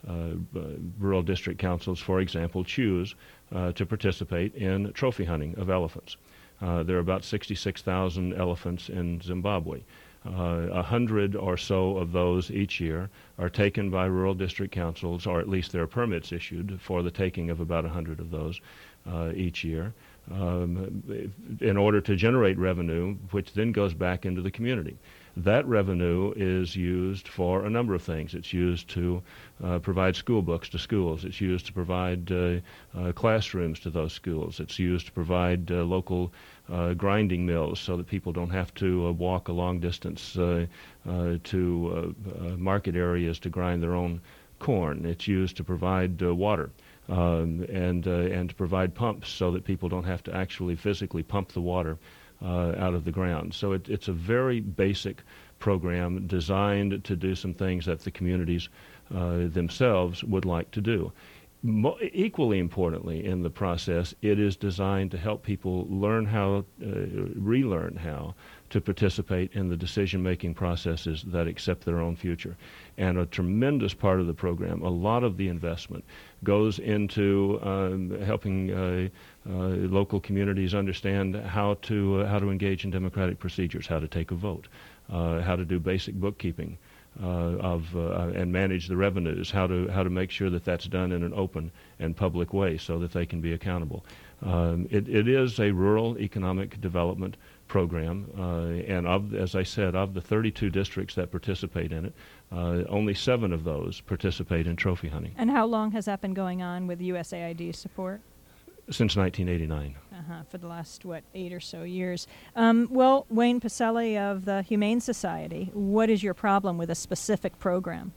uh, rural district councils, for example, choose uh, to participate in trophy hunting of elephants. Uh, there are about sixty-six thousand elephants in Zimbabwe. Uh, a hundred or so of those each year are taken by rural district councils, or at least there are permits issued for the taking of about a hundred of those uh, each year, um, in order to generate revenue, which then goes back into the community. That revenue is used for a number of things. It's used to uh, provide school books to schools. It's used to provide uh, uh, classrooms to those schools. It's used to provide uh, local uh, grinding mills so that people don't have to uh, walk a long distance uh, uh, to uh, uh, market areas to grind their own corn. It's used to provide uh, water. Um, and, uh, and to provide pumps so that people don't have to actually physically pump the water uh, out of the ground. So it, it's a very basic program designed to do some things that the communities uh, themselves would like to do. Mo- equally importantly in the process, it is designed to help people learn how, uh, relearn how to participate in the decision-making processes that accept their own future. And a tremendous part of the program, a lot of the investment, goes into um, helping uh, uh, local communities understand how to uh, how to engage in democratic procedures, how to take a vote, uh, how to do basic bookkeeping uh, of uh, and manage the revenues, how to how to make sure that that's done in an open and public way so that they can be accountable. Um, it, it is a rural economic development program, uh, and of, as I said, of the thirty-two districts that participate in it, uh, only seven of those participate in trophy hunting. And how long has that been going on with U S A I D support? Since nineteen eighty-nine. Uh-huh, for the last, what, eight or so years. Um, well, Wayne Pacelle of the Humane Society, what is your problem with a specific program?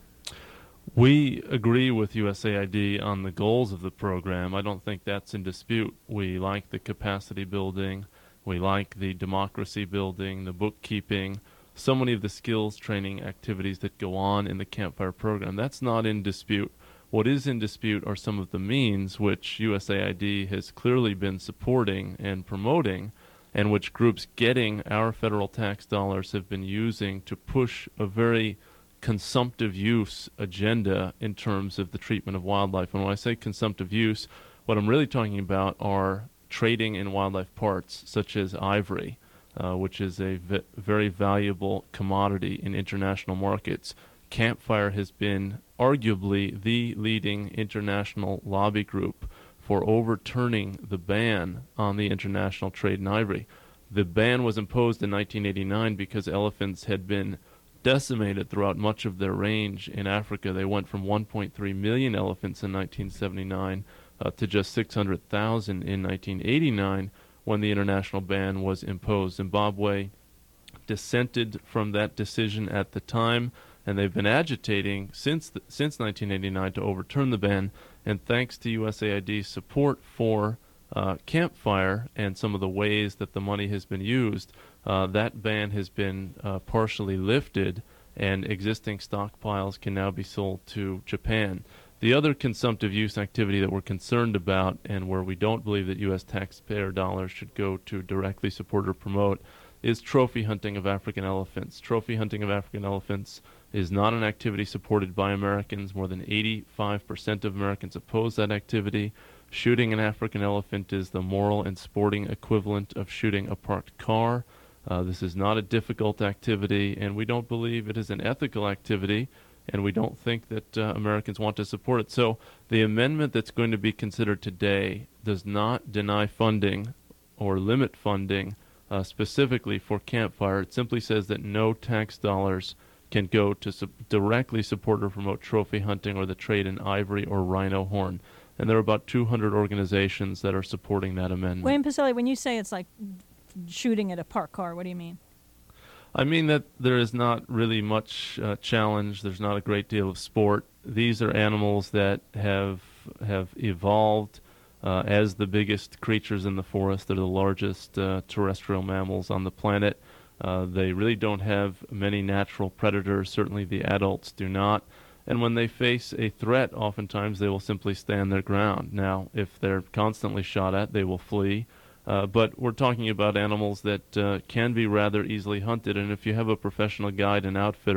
We agree with U S A I D on the goals of the program. I don't think that's in dispute. We like the capacity building. We like the democracy building, the bookkeeping, so many of the skills training activities that go on in the Campfire program. That's not in dispute. What is in dispute are some of the means which U S A I D has clearly been supporting and promoting, and which groups getting our federal tax dollars have been using to push a very consumptive use agenda in terms of the treatment of wildlife. And when I say consumptive use, what I'm really talking about are trading in wildlife parts, such as ivory, uh, which is a v- very valuable commodity in international markets. Campfire has been arguably the leading international lobby group for overturning the ban on the international trade in ivory. The ban was imposed in nineteen eighty-nine because elephants had been decimated throughout much of their range in Africa. They went from one point three million elephants in nineteen seventy-nine Uh, to just six hundred thousand in nineteen eighty-nine when the international ban was imposed. Zimbabwe dissented from that decision at the time, and they've been agitating since the, since nineteen eighty-nine to overturn the ban. And thanks to U S A I D's support for uh, Campfire and some of the ways that the money has been used, uh, that ban has been uh, partially lifted, and existing stockpiles can now be sold to Japan. The other consumptive use activity that we're concerned about, and where we don't believe that U S taxpayer dollars should go to directly support or promote, is trophy hunting of African elephants. Trophy hunting of African elephants is not an activity supported by Americans. More than eighty-five percent of Americans oppose that activity. Shooting an African elephant is the moral and sporting equivalent of shooting a parked car. Uh, this is not a difficult activity, and we don't believe it is an ethical activity, and we don't think that uh, Americans want to support it. So the amendment that's going to be considered today does not deny funding or limit funding uh, specifically for Campfire. It simply says that no tax dollars can go to su- directly support or promote trophy hunting or the trade in ivory or rhino horn. And there are about two hundred organizations that are supporting that amendment. Wayne Pacelle, when you say it's like shooting at a parked car, what do you mean? I mean that there is not really much uh, challenge. There's not a great deal of sport. These are animals that have have evolved uh, as the biggest creatures in the forest. They're the largest uh, terrestrial mammals on the planet. Uh, they really don't have many natural predators. Certainly the adults do not. And when they face a threat, oftentimes they will simply stand their ground. Now, if they're constantly shot at, they will flee. Uh, but we're talking about animals that uh, can be rather easily hunted, and if you have a professional guide and outfitter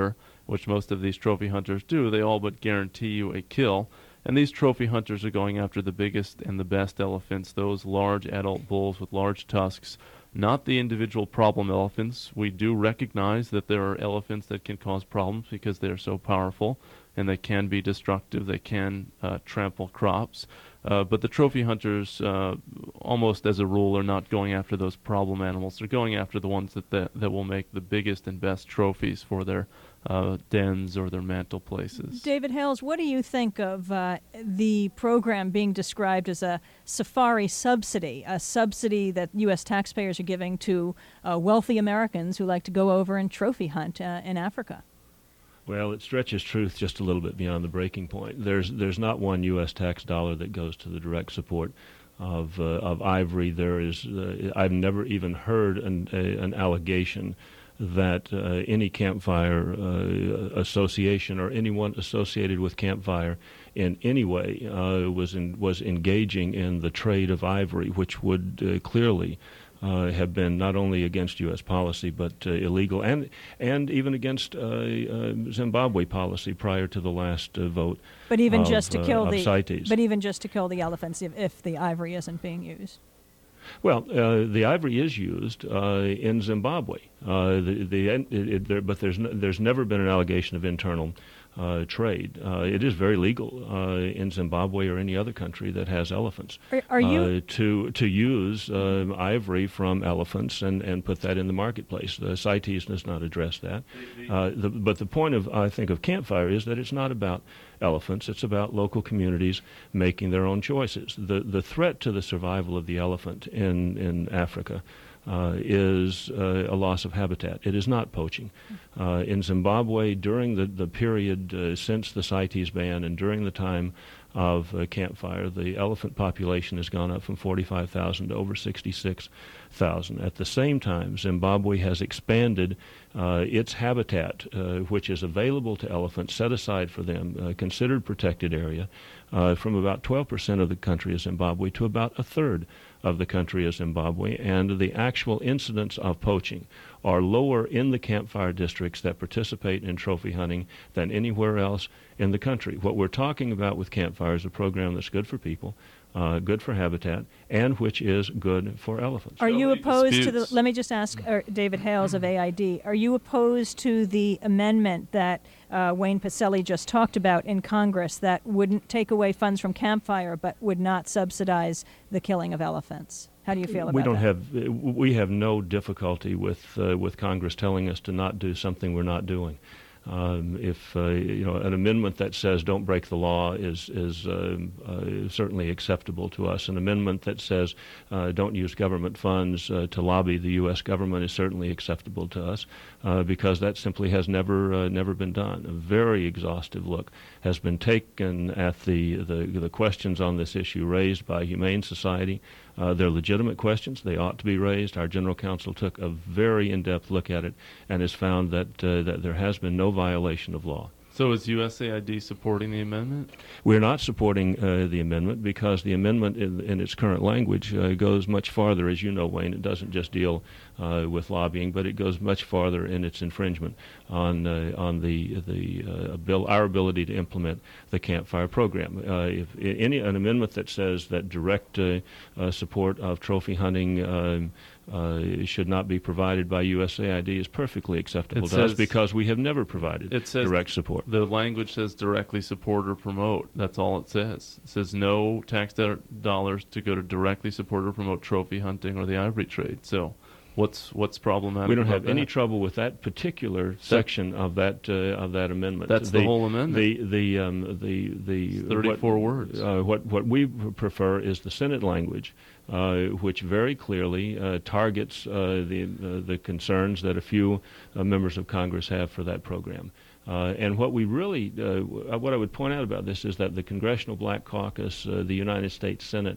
which most of these trophy hunters do, they all but guarantee you a kill. And these trophy hunters are going after the biggest and the best elephants, those large adult bulls with large tusks, not the individual problem elephants. We do recognize that there are elephants that can cause problems because they are so powerful and they can be destructive. They can uh, trample crops. Uh, but the trophy hunters, uh, almost as a rule, are not going after those problem animals. They're going after the ones that, that, that will make the biggest and best trophies for their uh, dens or their mantle places. David Hales, what do you think of uh, the program being described as a safari subsidy, a subsidy that U S taxpayers are giving to uh, wealthy Americans who like to go over and trophy hunt uh, in Africa? Well, it stretches truth just a little bit beyond the breaking point. There's there's not one U S tax dollar that goes to the direct support of uh, of ivory. There is uh, I've never even heard an a, an allegation that uh, any campfire uh, association or anyone associated with campfire in any way uh, was in, was engaging in the trade of ivory, which would uh, clearly Uh, have been not only against U S policy but uh, illegal, and and even against uh, uh, Zimbabwe policy prior to the last uh, vote. But even of, just to uh, kill the CITES. but even just to kill the elephants if, if the ivory isn't being used. Well, uh, the ivory is used uh, in Zimbabwe. Uh, the the it, it, there, but there's no, there's never been an allegation of internal Uh, trade. Uh, it is very legal uh, in Zimbabwe or any other country that has elephants Are, are you uh, to to use uh, ivory from elephants and, and put that in the marketplace. The CITES does not address that. Uh, the, but the point of I think of campfire is that it's not about elephants. It's about local communities making their own choices. The the threat to the survival of the elephant in in Africa Uh, is uh, a loss of habitat. It is not poaching. Uh, in Zimbabwe, during the, the period uh, since the CITES ban and during the time of uh, campfire, the elephant population has gone up from forty-five thousand to over sixty-six thousand. At the same time, Zimbabwe has expanded uh, its habitat, uh, which is available to elephants, set aside for them, uh, considered protected area, uh, from about twelve percent of the country of Zimbabwe to about a third of the country of Zimbabwe, and the actual incidents of poaching are lower in the campfire districts that participate in trophy hunting than anywhere else in the country. What we're talking about with campfire is a program that's good for people, uh, good for habitat, and which is good for elephants. Are you opposed to the, disputes. let me just ask uh, David Hales of A I D, are you opposed to the amendment that uh, Wayne Pacelli just talked about in Congress that wouldn't take away funds from campfire but would not subsidize the killing of elephants? How do you feel about we don't that? have we have no difficulty with uh, with Congress telling us to not do something we're not doing. Um, if uh, you know, an amendment that says don't break the law is is uh, uh, certainly acceptable to us. An amendment that says uh, don't use government funds uh, to lobby the U S government is certainly acceptable to us, uh, because that simply has never uh, never been done. A very exhaustive look has been taken at the the, the questions on this issue raised by Humane Society. Uh, they're legitimate questions. They ought to be raised. Our general counsel took a very in-depth look at it and has found that uh, that there has been no violation of law. So is U S A I D supporting the amendment? We're not supporting uh, the amendment because the amendment in, in its current language uh, goes much farther. As you know, Wayne, it doesn't just deal uh, with lobbying, but it goes much farther in its infringement on uh, on the the uh, bill, our ability to implement the campfire program. Uh, if any an amendment that says that direct uh, uh, support of trophy hunting um, Uh, should not be provided by U S A I D is perfectly acceptable It to us says- because we have never provided It says direct support. The language says directly support or promote. That's all it says. It says no tax do- dollars to go to directly support or promote trophy hunting or the ivory trade. So what's what's problematic We don't about have any that? trouble with that particular section of that uh, of that amendment. That's the whole amendment. The the um, the the It's thirty-four what, words. Uh, what what we prefer is the Senate language, uh, which very clearly uh, targets uh, the uh, the concerns that a few uh, members of Congress have for that program. Uh, and what we really, uh, what I would point out about this is that the Congressional Black Caucus, uh, the United States Senate,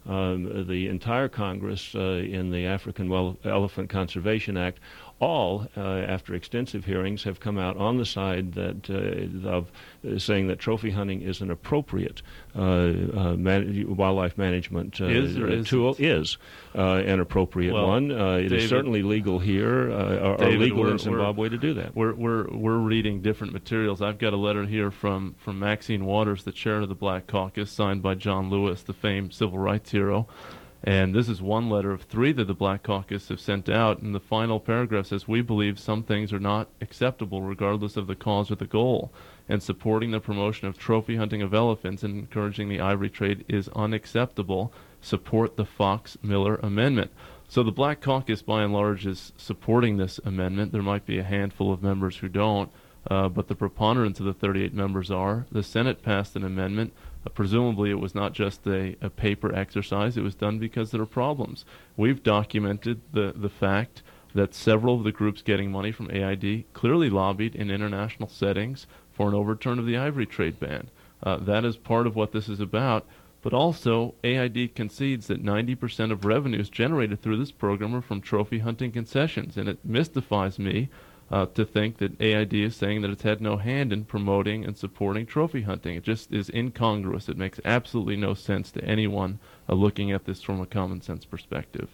um, the entire Congress uh, in the African Wel- Elephant Conservation Act, all, uh, after extensive hearings, have come out on the side that uh, of uh, saying that trophy hunting is an appropriate uh, uh, man- wildlife management uh, is or tool. isn't? Is uh, an appropriate Well, one. Uh, it David, is certainly legal here, uh, or, or David, legal we're- in Zimbabwe to do that. We're we're we're reading different materials. I've got a letter here from from Maxine Waters, the chair of the Black Caucus, signed by John Lewis, the famed civil rights hero. And this is one letter of three that the Black Caucus have sent out. And the final paragraph says, "We believe some things are not acceptable regardless of the cause or the goal. And supporting the promotion of trophy hunting of elephants and encouraging the ivory trade is unacceptable. Support the Fox-Miller Amendment." So the Black Caucus, by and large, is supporting this amendment. There might be a handful of members who don't, uh, but the preponderance of the thirty-eight members are. The Senate passed an amendment. Uh, presumably it was not just a, a paper exercise. It was done because there are problems. We've documented the, the fact that several of the groups getting money from A I D clearly lobbied in international settings for an overturn of the ivory trade ban. Uh, that is part of what this is about. But also, A I D concedes that ninety percent of revenues generated through this program are from trophy hunting concessions, and it mystifies me uh, to think that A I D is saying that it's had no hand in promoting and supporting trophy hunting. It just is incongruous. It makes absolutely no sense to anyone uh, looking at this from a common sense perspective.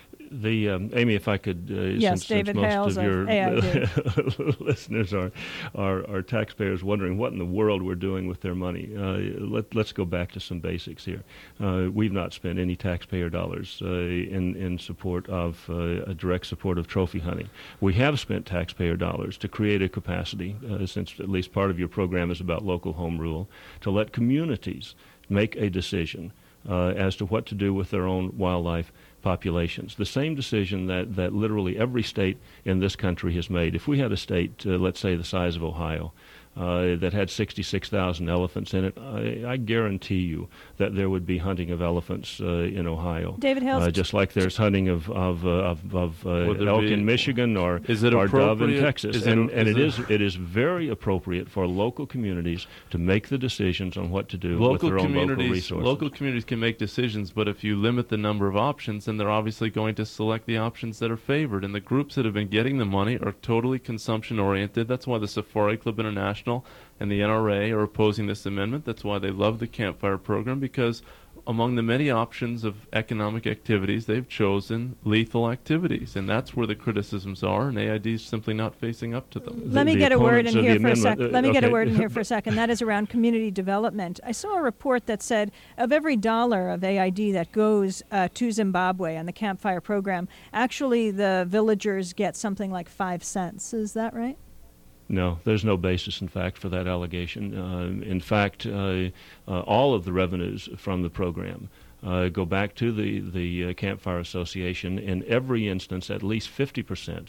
The um, Amy, if I could, uh, Yes, since, David since most Hales of of your A I D. listeners are, are are taxpayers wondering what in the world we're doing with their money, uh, let, let's go back to some basics here. Uh, we've not spent any taxpayer dollars uh, in in support of uh, a direct support of trophy hunting. We have spent taxpayer dollars to create a capacity, uh, since at least part of your program is about local home rule, to let communities make a decision uh, as to what to do with their own wildlife populations. The same decision that, that literally every state in this country has made. If we had a state, uh, let's say the size of Ohio, uh, that had sixty-six thousand elephants in it, I, I guarantee you that there would be hunting of elephants uh, in Ohio. David Hales, uh, just like there's hunting of of uh, of, of uh, there elk be- in Michigan or, Is it or dove in appropriate- Texas, is it- and and is it it- is it is very appropriate for local communities to make the decisions on what to do with Local their own local communities, resources. local communities can make decisions, but if you limit the number of options, then they're obviously going to select the options that are favored. And the groups that have been getting the money are totally consumption-oriented. That's why the Safari Club International and the N R A are opposing this amendment. That's why they love the Campfire program, because among the many options of economic activities, they've chosen lethal activities, and that's where the criticisms are, and A I D is simply not facing up to them. Let me the get a word opponents in of here the for a amendment- second. uh, Let me get a okay. word in here for a second. That is around community development. I saw a report that said of every dollar of A I D that goes uh, to Zimbabwe on the Campfire program, actually the villagers get something like five cents. Is that right? No, there's no basis in fact for that allegation. Uh, in fact, uh, uh, all of the revenues from the program uh, go back to the, the uh, Campfire Association. In every instance, at least fifty percent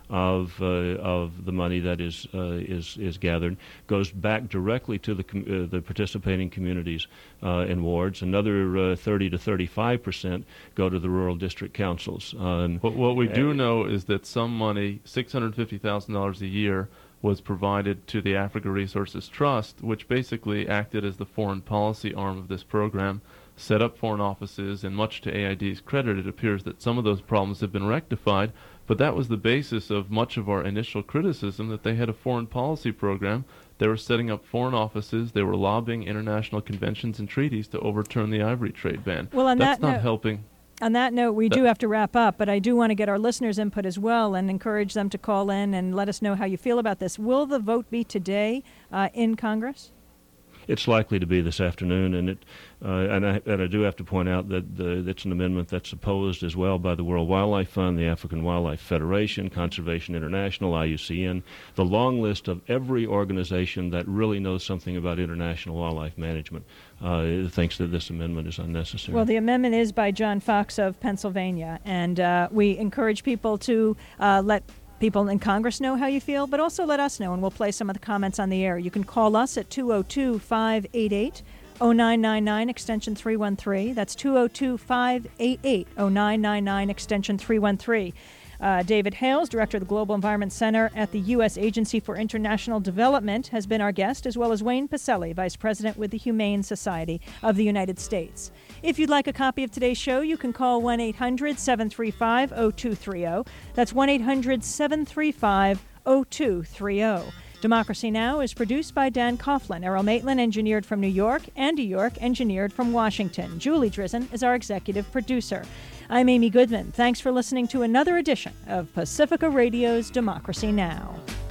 of uh, of the money that is uh, is is gathered goes back directly to the com- uh, the participating communities uh, and wards. Another uh, thirty to thirty-five percent go to the rural district councils. Um, But what we do uh, know is that some money, six hundred fifty thousand dollars a year, was provided to the Africa Resources Trust, which basically acted as the foreign policy arm of this program, set up foreign offices, and much to A I D's credit, it appears that some of those problems have been rectified, but that was the basis of much of our initial criticism, that they had a foreign policy program. They were setting up foreign offices, they were lobbying international conventions and treaties to overturn the ivory trade ban. Well, on That's that not note- helping. On that note, we do have to wrap up, but I do want to get our listeners' input as well and encourage them to call in and let us know how you feel about this. Will the vote be today uh, in Congress? It's likely to be this afternoon, and it uh, and I and I do have to point out that the, that's an amendment that's opposed as well by the World Wildlife Fund, the African Wildlife Federation, Conservation International, I U C N, the long list of every organization that really knows something about international wildlife management uh, thinks that this amendment is unnecessary. Well, the amendment is by John Fox of Pennsylvania, and uh, we encourage people to uh, let people in Congress know how you feel, but also let us know, and we'll play some of the comments on the air. You can call us at two oh two, five eight eight, oh nine nine nine, extension three one three. That's two oh two, five eight eight, oh nine nine nine, extension three one three. Uh, David Hales, Director of the Global Environment Center at the U S Agency for International Development, has been our guest, as well as Wayne Pacelli, Vice President with the Humane Society of the United States. If you'd like a copy of today's show, you can call one eight hundred seven three five oh two three oh. That's one eight hundred seven three five oh two three oh. Democracy Now! Is produced by Dan Coughlin. Errol Maitland engineered from New York. Andy York engineered from Washington. Julie Drizzen is our executive producer. I'm Amy Goodman. Thanks for listening to another edition of Pacifica Radio's Democracy Now!